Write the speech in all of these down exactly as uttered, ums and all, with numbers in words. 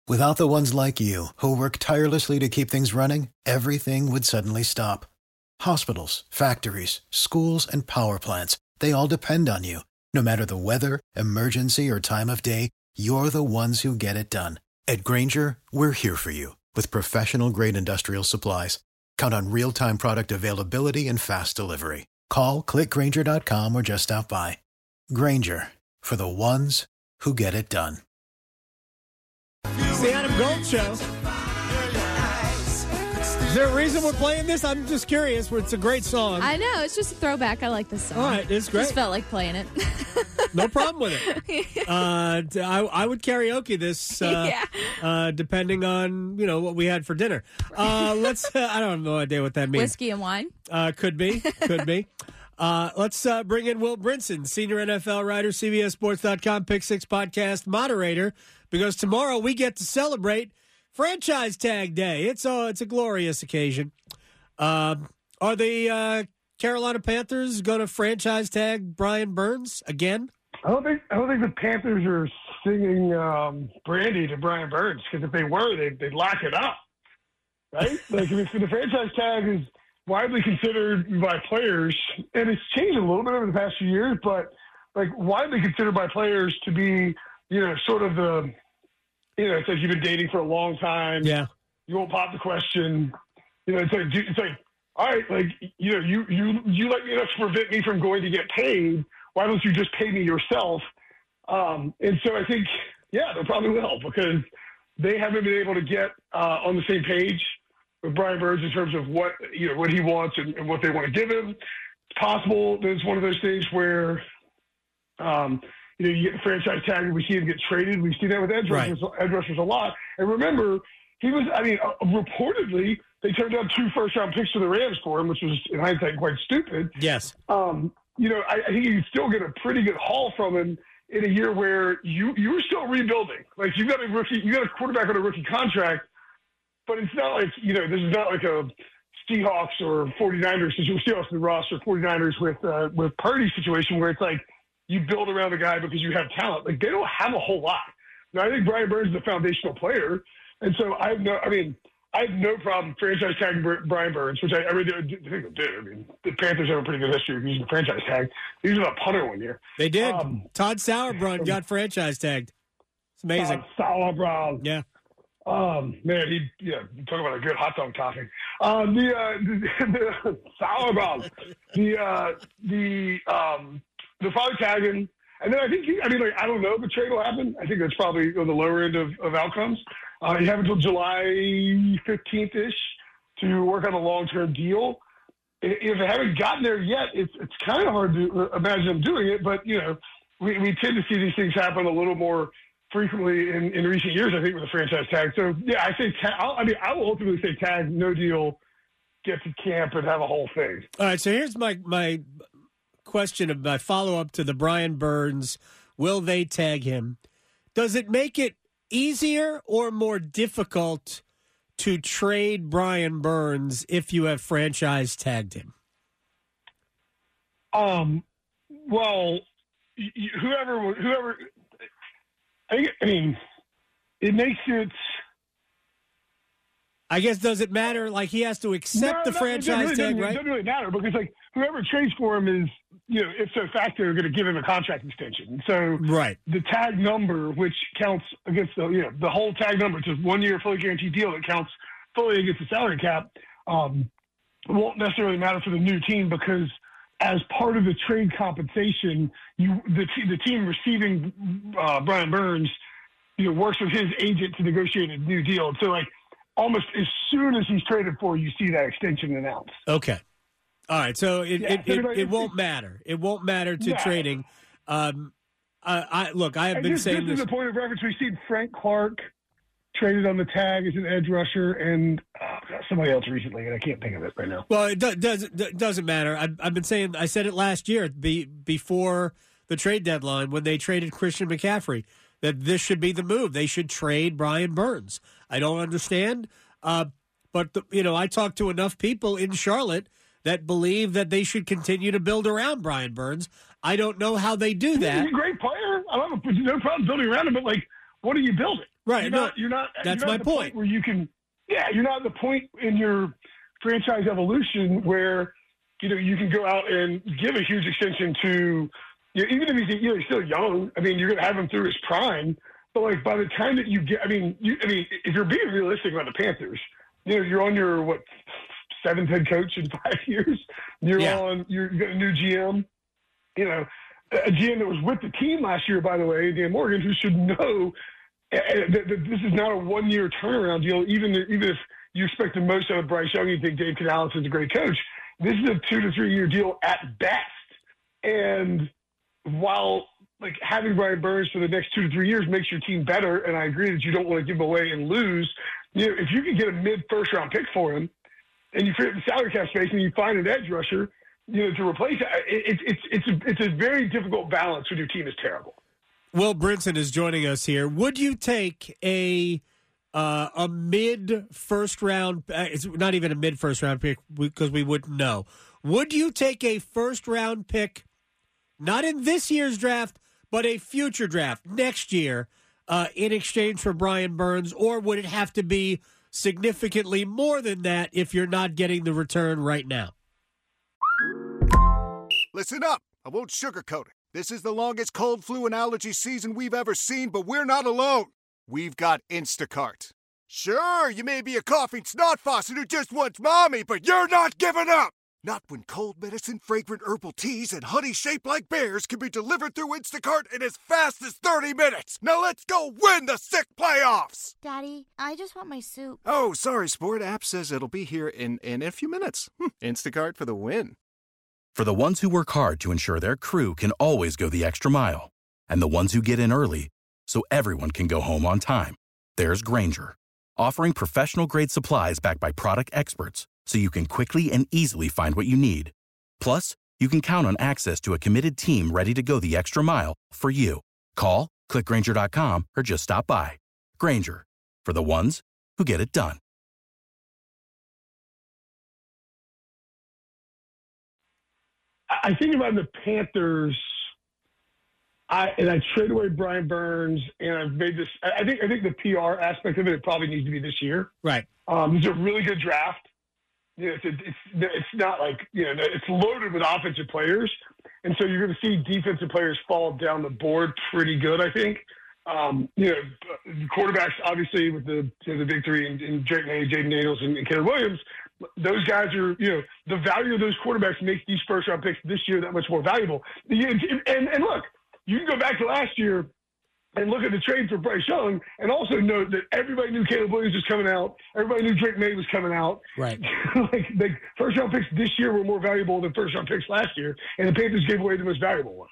Without the ones like you, who work tirelessly to keep things running, everything would suddenly stop. Hospitals, factories, schools, and power plants, they all depend on you. No matter the weather, emergency, or time of day, you're the ones who get it done. At Grainger, we're here for you with professional-grade industrial supplies. Count on real-time product availability and fast delivery. Call, click Grainger dot com, or just stop by. Grainger, for the ones who get it done. It's the Adam Gold Show. Is there a reason we're playing this? I'm just curious. It's a great song. I know. It's just a throwback. I like this song. All right. It's great. Just felt like playing it. No problem with it. Uh, I, I would karaoke this uh, yeah. uh, depending on, you know, what we had for dinner. Uh, let's, uh, I don't have no idea what that means. Whiskey and wine? Uh, could be. Could be. Uh, let's uh, bring in Will Brinson, senior N F L writer, C B S Sports dot com, Pick Six podcast moderator, because tomorrow we get to celebrate Franchise Tag Day. It's a, it's a glorious occasion. Uh, are the uh, Carolina Panthers going to franchise tag Brian Burns again? I don't think I don't think the Panthers are singing um, Brandy to Brian Burns, because if they were, they'd, they'd lock it up, right? Like, I mean, so the franchise tag is widely considered by players, and it's changed a little bit over the past few years, but like widely considered by players to be, you know, sort of the, you know, it's like you've been dating for a long time. Yeah. You won't pop the question. You know, it's like, it's like, all right, like, you know, you, you, you let me enough to prevent me from going to get paid. Why don't you just pay me yourself? Um, and so I think, yeah, they probably will, because they haven't been able to get uh, on the same page with Brian Burns in terms of what, you know, what he wants and, and what they want to give him. It's possible that it's one of those things where, um, you know, you get the franchise tag and we see him get traded. We've seen that with edge rushers, right. edge rushers a lot. And remember, he was, I mean, uh, reportedly, they turned down two first-round picks to the Rams for him, which was, in hindsight, quite stupid. Yes. Um, you know, I, I think you still get a pretty good haul from him in a year where you you were still rebuilding. Like, you got a rookie, you got a quarterback on a rookie contract, but it's not like, you know, this is not like a Seahawks or 49ers, since you Seahawks in the roster, 49ers with uh, with Purdy situation where it's like you build around a guy because you have talent. Like, they don't have a whole lot. Now, I think Brian Burns is a foundational player, and so I have no, I mean, I have no problem franchise tagging Brian Burns, which I, I really think they do. I mean, the Panthers have a pretty good history of using the franchise tag. They used a punter one year. They did. Um, Todd Sauerbrunn got franchise tagged. It's amazing. Todd Sauerbrunn. Yeah. Um, man, he, yeah, talk about a good hot dog topping. Um, the, uh, the, the Sauerbrunn, the, uh, the, um, the probably tagging. And then I think, he, I mean, like, I don't know if a trade will happen. I think that's probably on the lower end of, of outcomes. Uh, you have until July fifteenth-ish to work on a long-term deal. If they haven't gotten there yet, it's it's kind of hard to imagine them doing it. But, you know, we, we tend to see these things happen a little more frequently in, in recent years, I think, with the franchise tag. So, yeah, I say ta- I'll, I mean, I will ultimately say tag, no deal, get to camp and have a whole thing. All right, so here's my, my question of my follow-up to the Brian Burns. Will they tag him? Does it make it easier or more difficult to trade Brian Burns if you have franchise tagged him? Um, well, whoever, whoever, I, I mean, it makes it. I guess, does it matter? Like, he has to accept no, the no, franchise it tag, really, right? It doesn't really matter because, like, whoever trades for him is, you know, if so fact they're going to give him a contract extension. So right. The tag number, which counts against the, you know, the whole tag number, it's a one-year fully guaranteed deal that counts fully against the salary cap, um, won't necessarily matter for the new team because as part of the trade compensation, you the, t- the team receiving uh, Brian Burns, you know, works with his agent to negotiate a new deal. So, like, almost as soon as he's traded for, you see that extension announced. Okay. All right. So it Yeah, it, so it, like, it won't matter. It won't matter to Yeah. trading. Um, I, I look. I have And been this, saying this this. is a point of reference. We've seen Frank Clark traded on the tag as an edge rusher, and oh, somebody else recently, and I can't think of it right now. Well, it do, doesn't it doesn't matter. I've, I've been saying. I said it last year, be, before the trade deadline, when they traded Christian McCaffrey, that this should be the move. They should trade Brian Burns. I don't understand, uh, but the, you know, I talked to enough people in Charlotte that believe that they should continue to build around Brian Burns. I don't know how they do that. He's a great player. I don't have no problem building around him, but, like, what are you building? Right. You're no, not. You're not. that's you're not my at the point. point where you can. Yeah, you're not at the point in your franchise evolution where you know you can go out and give a huge extension to. You know, even if he's you know, he's still young. I mean, you're going to have him through his prime. But like by the time that you get, I mean, you, I mean, if you're being realistic about the Panthers, you know, you're on your what seventh head coach in five years. You're Yeah. on. You're, you got a new G M. You know, a G M that was with the team last year, by the way, Dan Morgan, who should know that this is not a one-year turnaround deal. Even even if you expect the most out of Bryce Young, you think Dave Canales is a great coach. This is a two to three-year deal at best. And while like having Brian Burns for the next two to three years makes your team better, and I agree that you don't want to give him away and lose. You know, if you can get a mid-first round pick for him, and you create the salary cap space, and you find an edge rusher, you know, to replace it, it, it's it's a, it's a very difficult balance when your team is terrible. Will Brinson is joining us here. Would you take a uh, a mid first round? Uh, it's not even a mid first round pick because we wouldn't know. Would you take a first round pick, not in this year's draft, but a future draft next year, uh, in exchange for Brian Burns, or would it have to be significantly more than that if you're not getting the return right now? Listen up. I won't sugarcoat it. This is the longest cold, flu, and allergy season we've ever seen, but we're not alone. We've got Instacart. Sure, you may be a coughing snot faucet who just wants mommy, but you're not giving up. Not when cold medicine, fragrant herbal teas, and honey shaped like bears can be delivered through Instacart in as fast as thirty minutes. Now let's go win the sick playoffs. Daddy, I just want my soup. Oh, sorry, Sport. App says it'll be here in, in a few minutes. Hm, Instacart for the win. For the ones who work hard to ensure their crew can always go the extra mile, and the ones who get in early so everyone can go home on time, there's Grainger, offering professional-grade supplies backed by product experts so you can quickly and easily find what you need. Plus, you can count on access to a committed team ready to go the extra mile for you. Call, click Grainger dot com, or just stop by. Grainger, for the ones who get it done. I think about the Panthers, I and I trade away Brian Burns, and I've made this. I think I think the P R aspect of it, it probably needs to be this year. Right. Um, it's a really good draft. You know, it's, a, it's it's not like you know it's loaded with offensive players, and so you're going to see defensive players fall down the board pretty good. I think. Um, you know, quarterbacks obviously with the you know, the big three and, and Drake May, Jaden Daniels, and, and Caleb Williams. Those guys are, you know, the value of those quarterbacks makes these first round picks this year that much more valuable. And, and, and look, you can go back to last year and look at the trade for Bryce Young and also note that everybody knew Caleb Williams was coming out. Everybody knew Drake May was coming out. Right. like, like first round picks this year were more valuable than first round picks last year. And the Panthers gave away the most valuable one.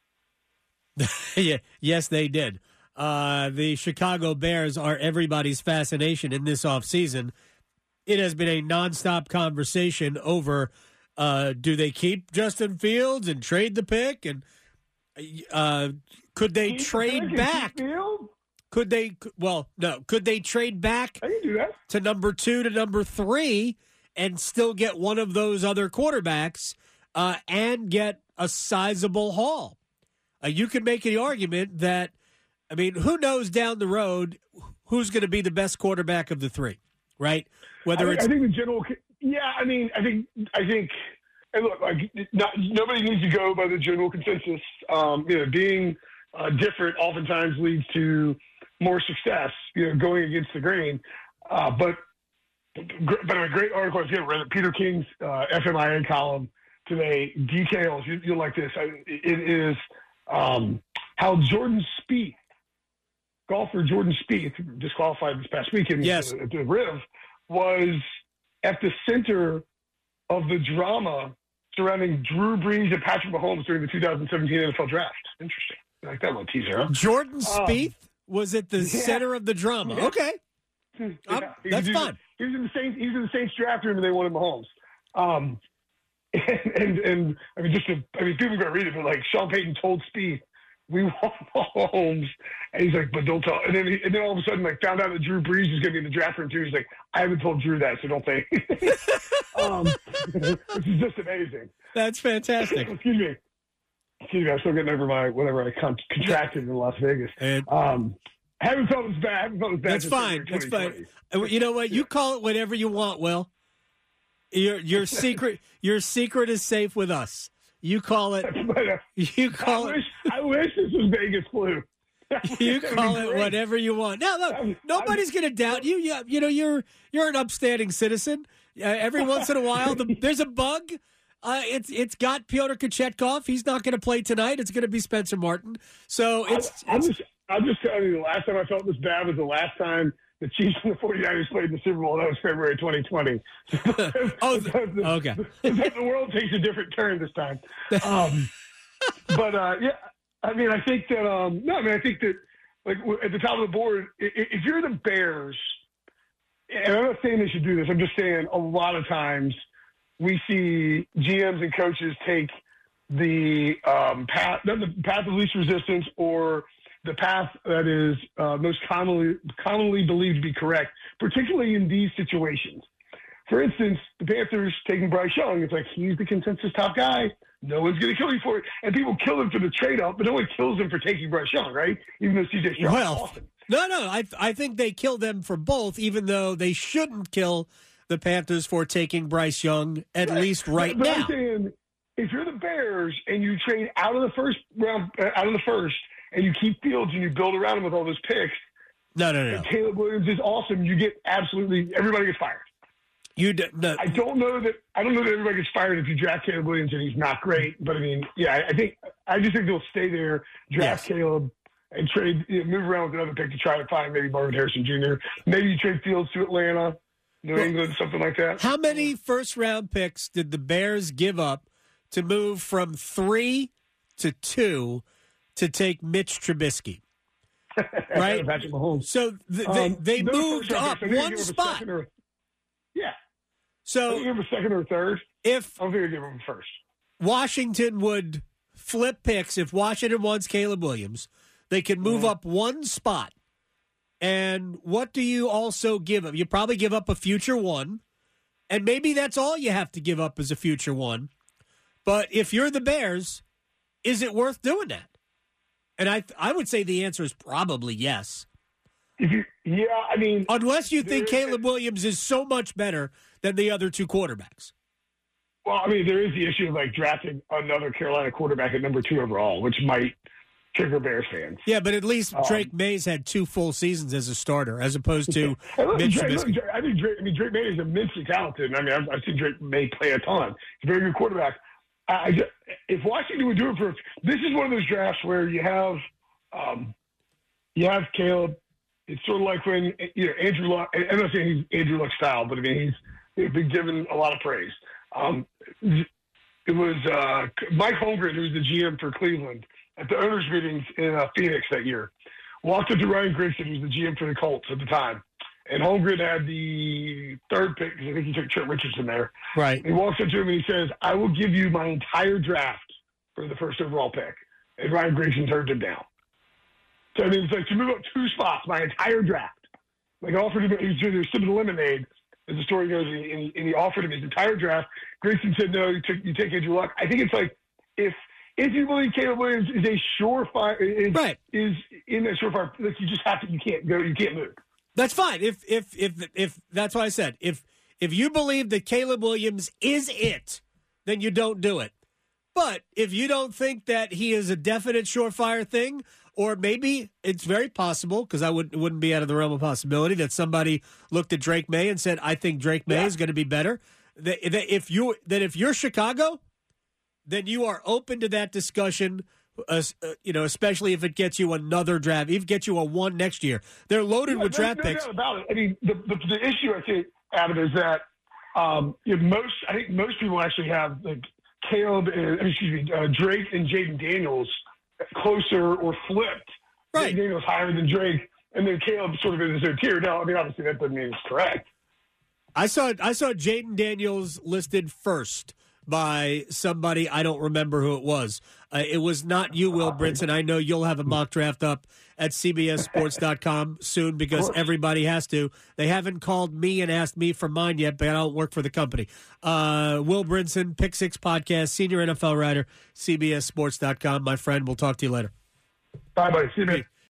yeah, yes, they did. Uh, the Chicago Bears are everybody's fascination in this offseason. It has been a nonstop conversation over uh, do they keep Justin Fields and trade the pick? And uh, could they Keep trade the back? Field? Could they, well, no, could they trade back I can do that. to number two to number three and still get one of those other quarterbacks uh, and get a sizable haul? Uh, you can make the argument that, I mean, who knows down the road who's going to be the best quarterback of the three, right? Whether I, it's I think the general, yeah, I mean, I think, I think, and look, like, not, nobody needs to go by the general consensus. Um, you know, being uh, different oftentimes leads to more success, you know, going against the grain. Uh, but, but a great article, if you haven't read it, Peter King's uh, F M I A column today details, you, you'll like this. I, it is um, how Jordan Spieth, golfer Jordan Spieth, disqualified this past weekend yes. at the Riv, was at the center of the drama surrounding Drew Brees and Patrick Mahomes during the two thousand seventeen N F L Draft. Interesting. I like that little teaser, huh? Jordan Um, Spieth was at the yeah. center of the drama. Yeah. Okay. Yeah. Um, He that's was, fine. He was in the Saints. He was in the Saints draft room, and they wanted Mahomes. Um, and, and and I mean, just to, I mean, people are gonna read it, but like Sean Payton told Spieth, "We want Mahomes," and he's like, "But don't tell." And then he, and then all of a sudden, like, found out that Drew Brees was gonna be in the draft room too. He's like, "I haven't told Drew that, so don't say." um, which is just amazing. That's fantastic. Excuse me. Excuse me. I'm still getting over my whatever I con- contracted in Las Vegas. And Um, I haven't felt as bad. I haven't felt as bad. That's fine. That's fine. You know what? You call it whatever you want, Will. Your your secret your secret is safe with us. You call it. but, uh, You call I it. Wish, I wish this was Vegas flu. You call it whatever you want. No, look, nobody's going to doubt you. You, you know, you're you're an upstanding citizen. Uh, every once in a while, the, there's a bug. Uh, it's it's got Pyotr Kochetkov. He's not going to play tonight. It's going to be Spencer Martin. So it's. I'm, I'm it's just I'm just telling you, the last time I felt this bad was the last time the Chiefs and the 49ers played in the Super Bowl. That was February twenty twenty. oh, the, okay. The, the world takes a different turn this time. Um, but uh, yeah, I mean, I think that um, no, I mean, I think that like at the top of the board, if you're the Bears, and I'm not saying they should do this. I'm just saying a lot of times we see G Ms and coaches take the um, path, the path of least resistance, or the path that is uh, most commonly commonly believed to be correct, particularly in these situations. For instance, the Panthers taking Bryce Young. It's like, he's the consensus top guy. No one's going to kill you for it. And people kill him for the trade-up, but no one kills him for taking Bryce Young, right? Even though C J Stroud well, is awesome. No, no. I I think they kill them for both, even though they shouldn't kill the Panthers for taking Bryce Young, at right. least right but, but now. I'm saying, if you're the Bears and you trade out of the first round, uh, out of the first, and you keep Fields and you build around him with all those picks, no, no, no. and Caleb Williams is awesome, you get absolutely everybody gets fired. You d- no. I don't know that I don't know that everybody gets fired if you draft Caleb Williams and he's not great. But I mean, yeah, I, I think I just think they'll stay there, draft Yes. Caleb, and trade, you know, move around with another pick to try to find maybe Marvin Harrison Junior Maybe you trade Fields to Atlanta, New Well, England, something like that. How many first round picks did the Bears give up to move from three to two to take Mitch Trubisky? Right? Patrick Mahomes. So th- Um, they, they no moved first round up picks. I think they one give him a spot. second or- yeah. I So think they give him a second or a third. if I don't think they give him a first. Washington would flip picks, if Washington wants Caleb Williams, they could move Mhm. up one spot. And what do you also give up? You probably give up a future one, and maybe that's all you have to give up is a future one. But if you're the Bears, is it worth doing that? And I I would say the answer is probably yes. If you, yeah, I mean, Unless you think there is- Caleb Williams is so much better than the other two quarterbacks. well, I mean, there is the issue of like drafting another Carolina quarterback at number two overall, which might trigger Bears fans. Yeah, but at least Um, Drake Mays had two full seasons as a starter, as opposed to And look, Mitch Drake, look, Trubisky. Drake- I think Drake. I mean, Drake May is immensely talented. I mean, I've, I've seen Drake May play a ton. He's a very good quarterback. I, I just, if Washington would do it for, this is one of those drafts where you have, um, you have Caleb. It's sort of like when you know Andrew Luck. I'm not saying he's Andrew Luck style, but I mean he's, he's been given a lot of praise. Um, it was uh, Mike Holmgren, who was the G M for Cleveland, at the owners' meetings in uh, Phoenix that year, walked up to Ryan Grigson, who was the G M for the Colts at the time. And Holmgren had the third pick, because I think he took Trent Richardson there. Right. He walks up to him and he says, I will give you my entire draft for the first overall pick. And Ryan Grigson turned him down. So, I mean, it's like to move up two spots, my entire draft. Like, I offered him, he was doing sipping lemonade, as the story goes, and he, and he offered him his entire draft. Grayson said, no, you, took, you take Andrew Luck. I think it's like, if if you believe Caleb Williams is a surefire, is, Right. is in that surefire, like, you just have to, you can't go, you can't move. That's fine. If if if if that's what I said. If if you believe that Caleb Williams is it, then you don't do it. But if you don't think that he is a definite surefire thing, or maybe it's very possible, because I wouldn't wouldn't be out of the realm of possibility that somebody looked at Drake May and said, "I think Drake May Yeah. is going to be better." That, that if you that if you're Chicago, then you are open to that discussion. Uh, uh, you know, especially if it gets you another draft, if it gets you a one next year. They're loaded Yeah, with no, draft no picks. doubt about it. I mean, the, the, the issue I think, Adam, is that um, you know, most. I think most people actually have like Caleb, and, excuse me, uh, Drake and Jaden Daniels closer or flipped. Right. Jaden Daniels higher than Drake, and then Caleb sort of in his own tier. Now, I mean, obviously that doesn't mean it's correct. I saw I saw Jaden Daniels listed first by somebody. I don't remember who it was. Uh, it was not you, Will Brinson. I know you'll have a mock draft up at C B S Sports dot com soon because everybody has to. They haven't called me and asked me for mine yet, but I don't work for the company. Uh, Will Brinson, Pick Six Podcast, senior N F L writer, C B S Sports dot com. My friend, we'll talk to you later. Bye, buddy. See you, man.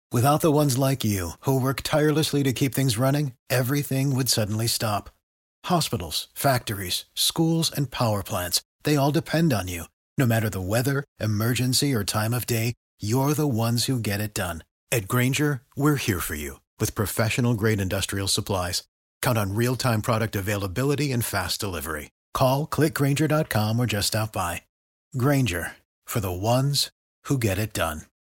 Without the ones like you, who work tirelessly to keep things running, everything would suddenly stop. Hospitals, factories, schools, and power plants, they all depend on you. No matter the weather, emergency, or time of day, you're the ones who get it done. At Grainger, we're here for you with professional-grade industrial supplies. Count on real-time product availability and fast delivery. Call, click Grainger dot com, or just stop by. Grainger, for the ones who get it done.